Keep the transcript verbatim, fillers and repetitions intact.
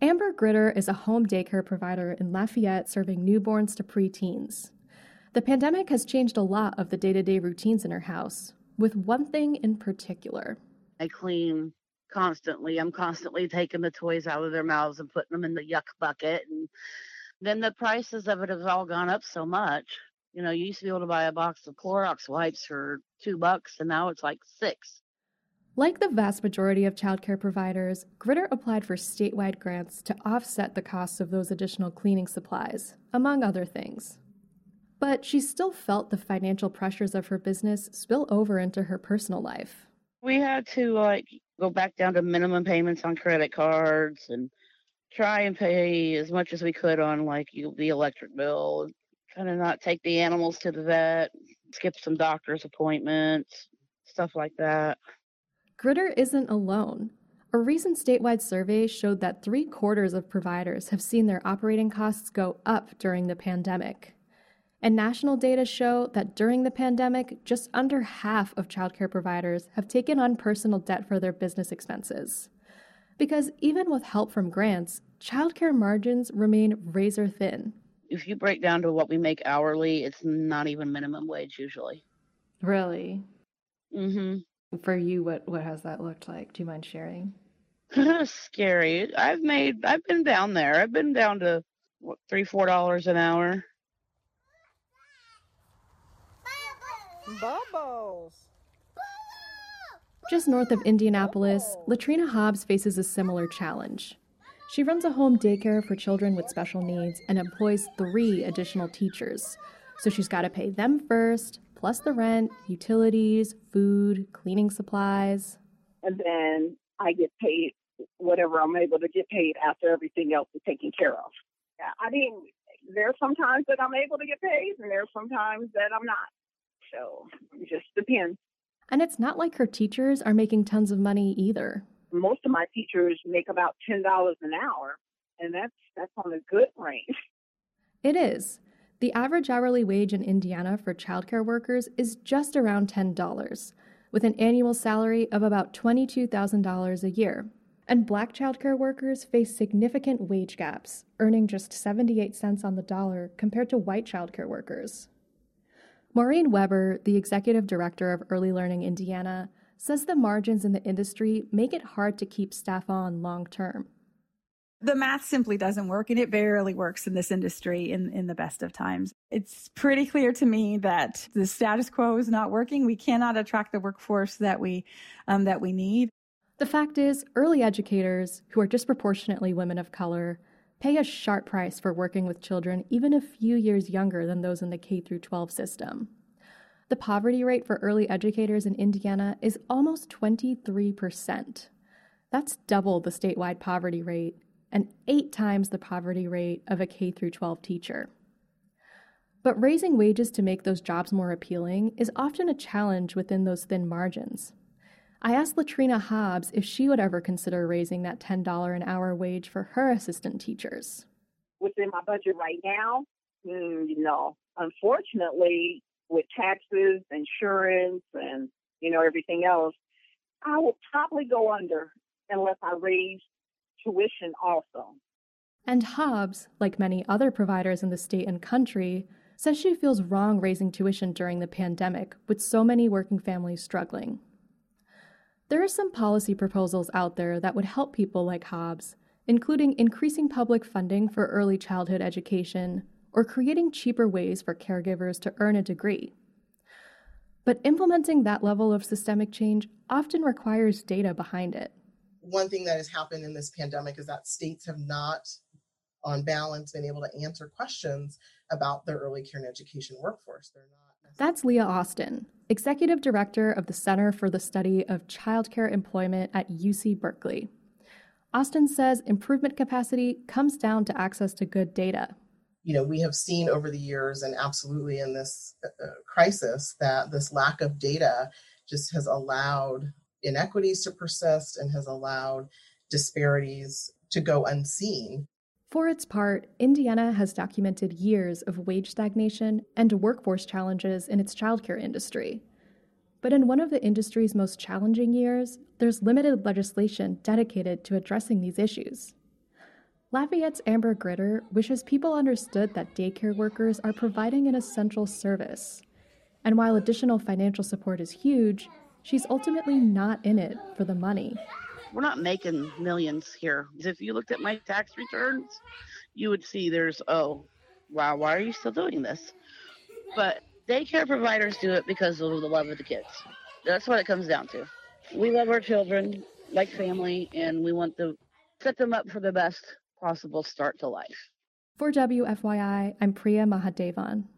Amber Gritter is a home daycare provider in Lafayette serving newborns to preteens. The pandemic has changed a lot of the day-to-day routines in her house, with one thing in particular. I clean constantly. I'm constantly taking the toys out of their mouths and putting them in the yuck bucket. And then the prices of it have all gone up so much. You know, you used to be able to buy a box of Clorox wipes for two bucks, and now it's like six. Like the vast majority of childcare providers, Gritter applied for statewide grants to offset the costs of those additional cleaning supplies, among other things. But she still felt the financial pressures of her business spill over into her personal life. We had to, like, go back down to minimum payments on credit cards and try and pay as much as we could on, like, the electric bill, kind of not take the animals to the vet, skip some doctor's appointments, stuff like that. Gritter isn't alone. A recent statewide survey showed that three quarters of providers have seen their operating costs go up during the pandemic. And national data show that during the pandemic, just under half of childcare providers have taken on personal debt for their business expenses. Because even with help from grants, childcare margins remain razor thin. If you break down to what we make hourly, it's not even minimum wage usually. Really? Mm-hmm. For you, what, what has that looked like? Do you mind sharing? Scary. I've made, I've been down there. I've been down to, what, three, four dollars an hour. Bubbles. Just north of Indianapolis, Latrina Hobbs faces a similar challenge. She runs a home daycare for children with special needs and employs three additional teachers. So she's got to pay them first, plus the rent, utilities, food, cleaning supplies. And then I get paid whatever I'm able to get paid after everything else is taken care of. Yeah, I mean, there's sometimes that I'm able to get paid, and there's sometimes that I'm not. So it just depends. And it's not like her teachers are making tons of money either. Most of my teachers make about ten dollars an hour, and that's that's on a good range. It is. The average hourly wage in Indiana for childcare workers is just around ten dollars, with an annual salary of about twenty-two thousand dollars a year. And Black childcare workers face significant wage gaps, earning just seventy-eight cents on the dollar compared to white childcare workers. Maureen Weber, the executive director of Early Learning Indiana, says the margins in the industry make it hard to keep staff on long term. The math simply doesn't work, and it barely works in this industry in, in the best of times. It's pretty clear to me that the status quo is not working. We cannot attract the workforce that we um, that we need. The fact is, early educators, who are disproportionately women of color, pay a sharp price for working with children even a few years younger than those in the K through twelve system. The poverty rate for early educators in Indiana is almost twenty-three percent. That's double the statewide poverty rate and eight times the poverty rate of a K through twelve teacher. But raising wages to make those jobs more appealing is often a challenge within those thin margins. I asked Latrina Hobbs if she would ever consider raising that ten dollars an hour wage for her assistant teachers. Within my budget right now, mm, no. Unfortunately, with taxes, insurance, and, you know, everything else, I will probably go under unless I raise tuition also. And Hobbs, like many other providers in the state and country, says she feels wrong raising tuition during the pandemic with so many working families struggling. There are some policy proposals out there that would help people like Hobbs, including increasing public funding for early childhood education or creating cheaper ways for caregivers to earn a degree. But implementing that level of systemic change often requires data behind it. One thing that has happened in this pandemic is that states have not, on balance, been able to answer questions about their early care and education workforce. They're not. That's Leah Austin, Executive Director of the Center for the Study of Childcare Employment at U C Berkeley. Austin says improvement capacity comes down to access to good data. You know, we have seen over the years, and absolutely in this uh, crisis, that this lack of data just has allowed inequities to persist and has allowed disparities to go unseen. For its part, Indiana has documented years of wage stagnation and workforce challenges in its childcare industry. But in one of the industry's most challenging years, there's limited legislation dedicated to addressing these issues. Lafayette's Amber Gritter wishes people understood that daycare workers are providing an essential service. And while additional financial support is huge, she's ultimately not in it for the money. We're not making millions here. If you looked at my tax returns, you would see there's, oh, wow, why are you still doing this? But daycare providers do it because of the love of the kids. That's what it comes down to. We love our children like family, and we want to set them up for the best possible start to life. For W F Y I, I'm Priya Mahadevan.